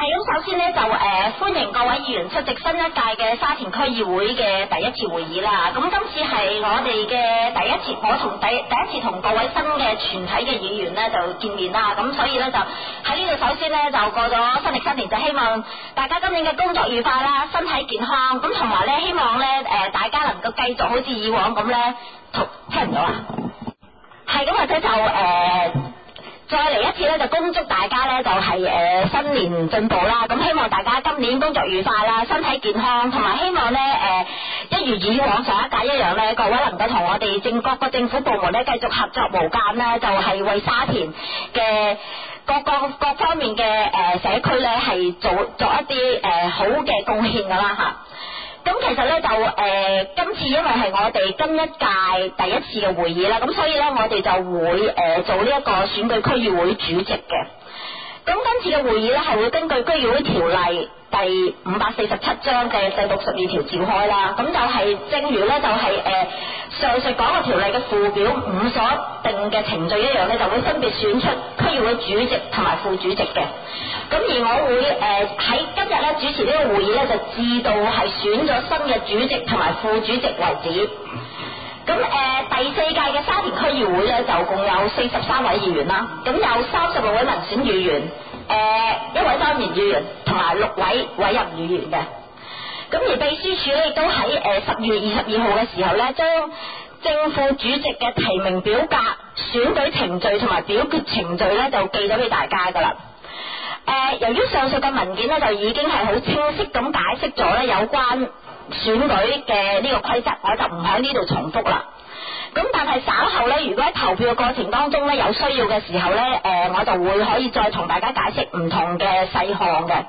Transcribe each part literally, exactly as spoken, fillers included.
係咁，首先咧就誒、呃、歡迎各位議員出席新一屆嘅沙田區議會嘅第一次會議啦。咁今次係我哋嘅第一次，我同第第一次同各位新嘅全體嘅議員咧就見面啦。咁所以咧就喺呢度首先咧就過咗新曆新年，就希望大家今年嘅工作愉快啦，身體健康。咁同埋咧希望咧誒、呃、大家能夠繼續好似以往咁咧，同聽唔到啊？係咁或者就誒。呃再嚟一次咧，就恭祝大家咧就係、是、誒、呃、新年進步啦！咁希望大家今年工作愉快啦，身體健康，同埋希望咧誒、呃、一如以往上一屆一樣咧，各位能夠同我哋政各個政府部門咧繼續合作無間啦，就係、是、為沙田嘅各個各方面嘅誒、呃、社區咧係做作一啲誒、呃、好嘅貢獻噶啦嚇。咁其實咧就誒、呃、今次因為係我哋今一屆第一次嘅會議啦，咁所以咧我哋就會誒、呃、做呢一個選舉區議會主席嘅。咁今次嘅會議咧係會根據區議會條例第五百四十七章嘅第六十二條召開啦。咁就係正如咧就係、是、誒、呃、上述講嘅條例嘅附表五所定嘅程序一樣咧，就會分別選出區議會主席同埋副主席嘅。咁而我會誒喺、呃、今日咧主持呢個會議咧，就至到係選咗新嘅主席同埋副主席為止。咁誒、呃、第四屆嘅沙田區議會咧，就共有四十三位議員啦。咁有三十六位民選議員，誒、呃、一位當然議員，同埋六位委任議員嘅。咁而秘書處咧亦都喺誒十月二十二號嘅時候咧，將正副主席嘅提名表格、選舉程序同埋表決程序咧，就寄咗俾大家噶啦。誒、呃，由於上述嘅文件咧，就已經係好清晰咁解釋咗咧有關選舉嘅呢個規則，我就唔喺呢度重複啦。咁但係稍後咧，如果喺投票嘅過程當中咧有需要嘅時候咧，誒、呃，我就會可以再同大家解釋唔同嘅細項嘅。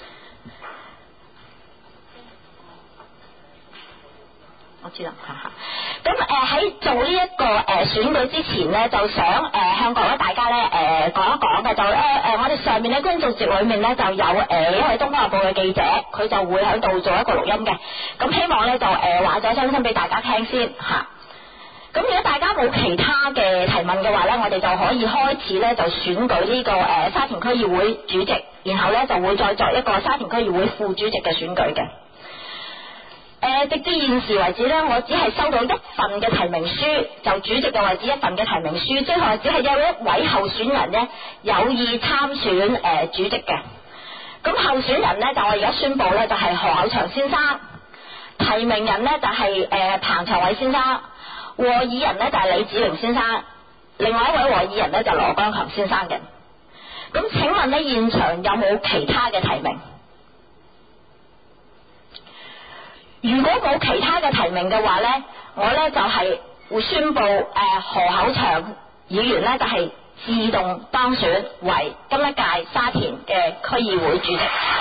我知啦，哈哈。咁誒喺做呢、這、一個誒、呃、選舉之前咧，就想誒、呃、向各位大家咧誒講一講嘅，就咧誒、呃、我哋上面咧觀眾席裏面咧就有誒、呃、一位東方日報嘅記者，佢就會喺度做一個錄音嘅。咁希望咧就誒話咗聲聲俾大家聽先嚇。咁、啊、如果大家冇其他嘅提問嘅話咧，我哋就可以開始咧就選舉呢、這個誒、呃、沙田區議會主席，然後咧就會再作一個沙田區議會副主席嘅選舉嘅。誒、呃，直至現時為止咧，我只係收到一份嘅提名書，就主席嘅位置一份嘅提名書，最後只係有一位候選人咧有意參選誒、呃、主席嘅。咁候選人咧就我而家宣布咧就係、是、何厚祥先生，提名人咧就係、是、誒、呃、彭長偉先生，和議人咧就係、是、李子玲先生，另外一位和議人咧就羅江強先生嘅。咁請問咧現場有冇其他嘅提名？如果冇其他嘅提名嘅話呢，我呢就係、是、會宣布誒、呃、何厚祥議員呢就係、是、自動當選為今一屆沙田嘅區議會主席。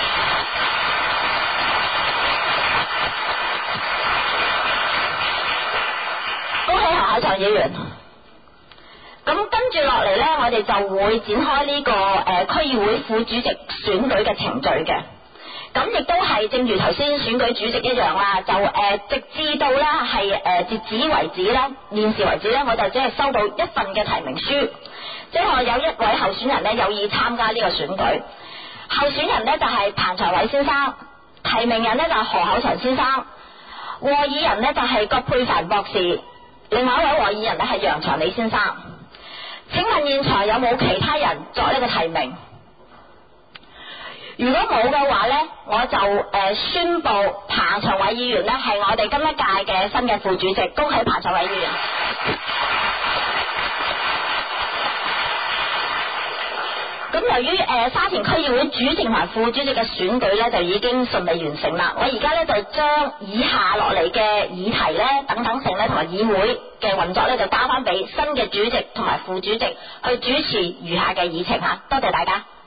恭喜何厚祥議員！咁跟住落嚟呢，我哋就會展開呢、這個誒、呃、區議會副主席選舉嘅程序嘅。咁亦都係正如頭先選舉主席一樣啦，就誒、呃、直至到咧係誒截止為止咧，現時為止咧，我就只係收到一份嘅提名書，即係我有一位候選人咧有意參加呢個選舉，候選人咧就係、是、彭長偉先生，提名人咧就係、是、何厚祥先生，和議人咧就係、是、葛珮帆博士，另外一位和議人咧係楊長李先生。請問現場有冇其他人作呢個提名？如果冇嘅話呢，我就誒、呃、宣布彭長偉議員呢係我哋今一屆嘅新嘅副主席，恭喜彭長偉議員。咁由於誒、呃、沙田區議會主席同埋副主席嘅選舉呢，就已經順利完成啦，我而家呢，就將以下落嚟嘅議題呢，等等性呢，同埋議會嘅運作呢，就交翻俾新嘅主席同埋副主席去主持餘下嘅議程吓，多謝大家。